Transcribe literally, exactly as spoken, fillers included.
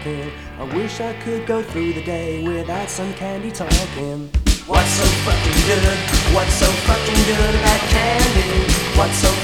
talking. I wish I could go through the day without some candy talking. What's so fucking good? What's so fucking good about candy? What's so